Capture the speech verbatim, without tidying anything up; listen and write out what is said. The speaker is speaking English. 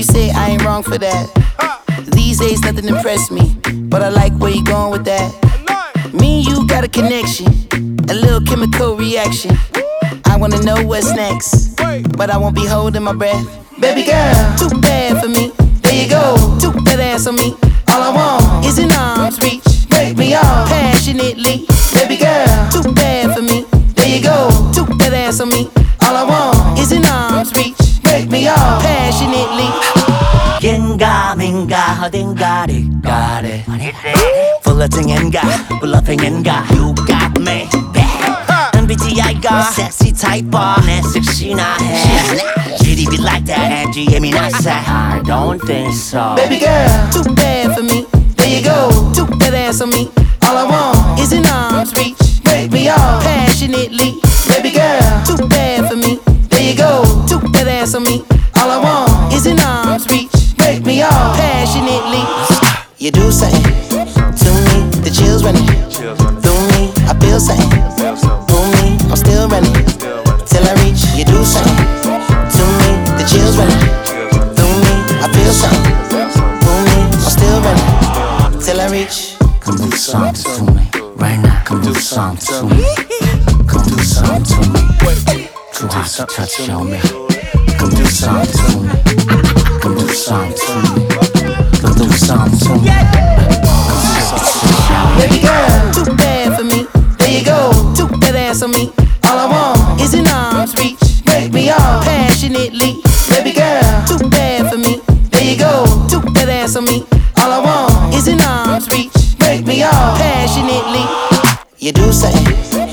say I ain't wrong for that. These days nothing impressed me, but I like where you going with that. Me and you got a connection, a little chemical reaction. I wanna know what's next, but I won't be holding my breath. Baby girl, too bad for me. There you go, too that ass on me. All I want is an arm's reach. Break me off passionately. Baby girl, too bad for me. There you go, too that ass on me. All I want is an arm's reach. Break me off passionately. 겐가 민가 어딘가를 가래 플러팅인가 블러핑인가 You got me 엠비티아이가 섹시 타입봐 내 섹시나 해 지디비 like that 엠지엠이 나세 I don't think so Baby girl, too bad for me. There you go, too that ass on me. All I want is an arm's reach. Break me off passionately. Baby girl, too bad for me. There you go, too that ass on me. All I want is an arm's reach. Break me off passionately. You do something to me, the chills running through me. I feel something through me. I'm still running till I reach. You do something to me, the chills running through me. I feel something through me. I'm still running till I reach. Come do something to me right now. Come do something to me. Come do something to me. Too hot to touch on me. Come do something to me. Come do something to me. Come do something to me. Baby girl, too bad for me. There you go, too that ass on me. All I want is an arm's reach. Break me off passionately. Baby girl, too bad for me. There you go, too that ass on me. All I want is an arm's reach. Break me off passionately. You do something